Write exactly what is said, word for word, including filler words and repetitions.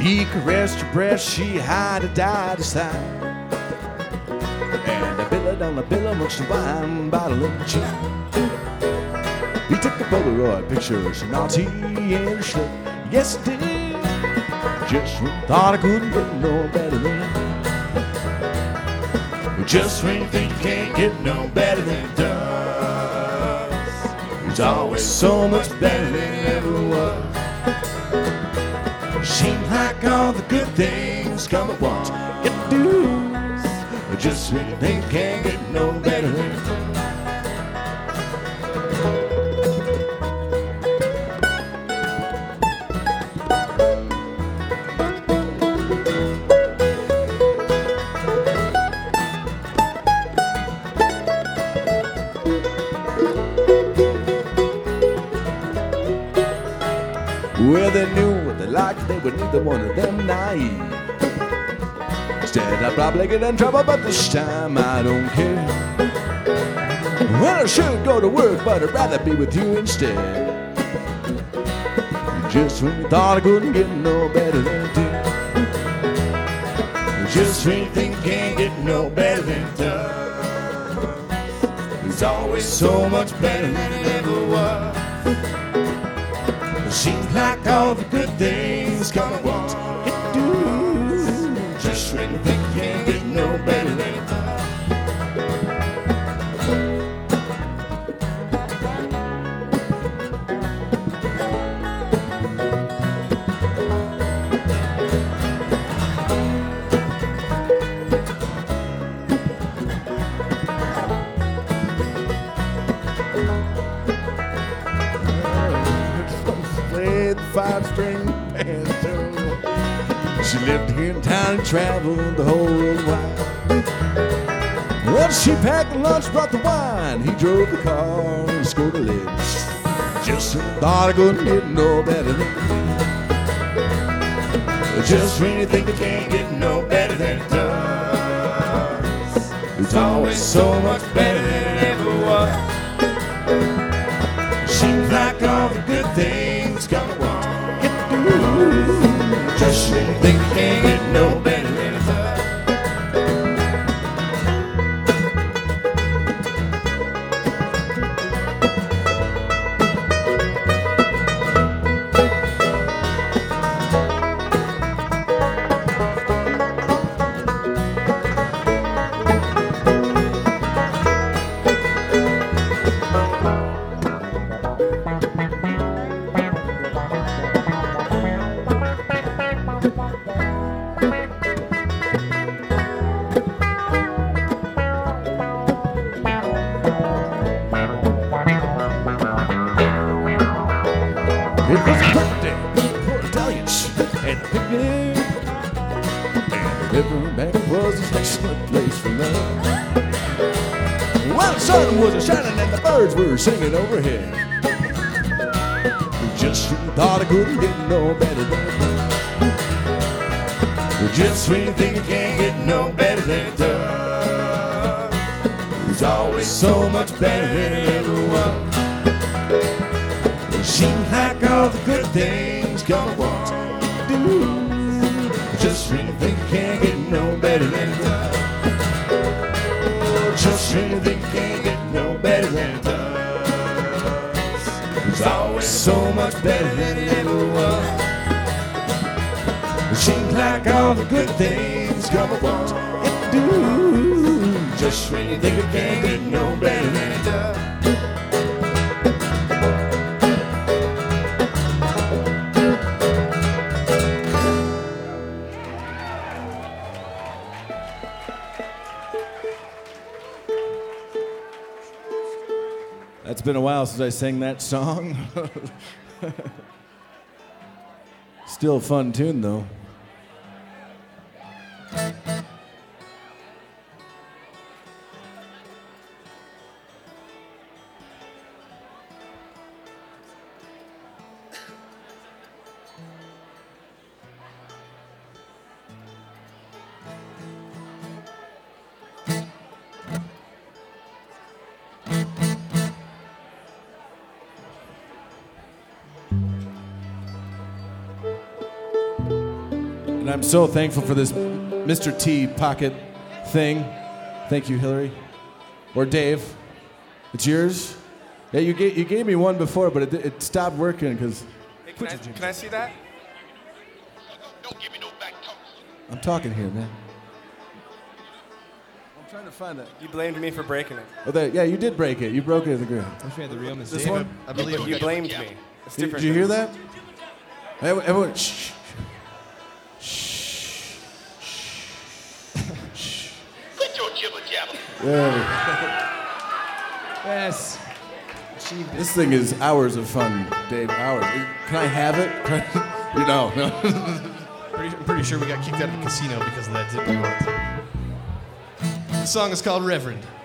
He caressed her breast, she had a daddy side. And I billowed on the billow, much the wine bottle in the cheek. He took a Polaroid picture, so naughty and slick. Yes, it did. Just when I thought I couldn't get no better than it. Just when you think you can't get no better than it does, it's always so much better than it ever was. Seems like all the good things come at once. It do. Just when you think you can't get no better than it does. Well, they knew what they liked, they were neither one of them naive. Instead, I'd probably get in trouble, but this time I don't care. Well, I should go to work, but I'd rather be with you instead. Just when you thought I couldn't get no better than it did. Just when you think you can't get no better than it does, it's always so much better than it ever was. Seems like all the good things come at once. It do. Just when you think you can't get no better than it does. Five-string banjo. She lived here in town and traveled the whole world wide. Once she packed the lunch, brought the wine. He drove the car and scored a leg. Just when I thought I couldn't get no better than it. Just when you think you can't get no better than it does, it's always so much better than it ever was. Seems like all the good things come at once. Just when you think you can't get no better than it does. It was a birthday for Italians and a picnic, and the riverbank was an excellent place for love. While the sun was shining and the birds were singing overhead, just when you thought I couldn't get no better than it does. Just when you think you can't get no better than it does, it's always so much better than it ever was. Seems like all the good things come at once. Do. Just when you think you can't get no better than it does. Just when you think you can't get no better than it does, it's always so much better than it ever was. Seems like all the good things come at once. It do. Just when you think you can't get no better than it does. It's been a while since I sang that song. Still a fun tune, though. And I'm so thankful for this Mister T pocket thing. Thank you, Hillary. Or Dave. It's yours? Yeah, you gave, you gave me one before, but it, it stopped working because... Hey, can, I, can I see that? Don't give me no back talk. I'm talking here, man. I'm trying to find it. You blamed me for breaking it. Oh, there, yeah, you did break it. You broke it in the ground. I had the real mistake. This one? I believe You blamed me. It's Did, different. did you hear that? Everyone, everyone shh. Shh. Shh. Quit your jibber jabber. There we go. Yes. This thing is hours of fun, Dave. Hours. Can I have it? Can I- you know, no. Pretty, I'm pretty sure we got kicked out of the casino because of that dip we want. The song is called Reverend.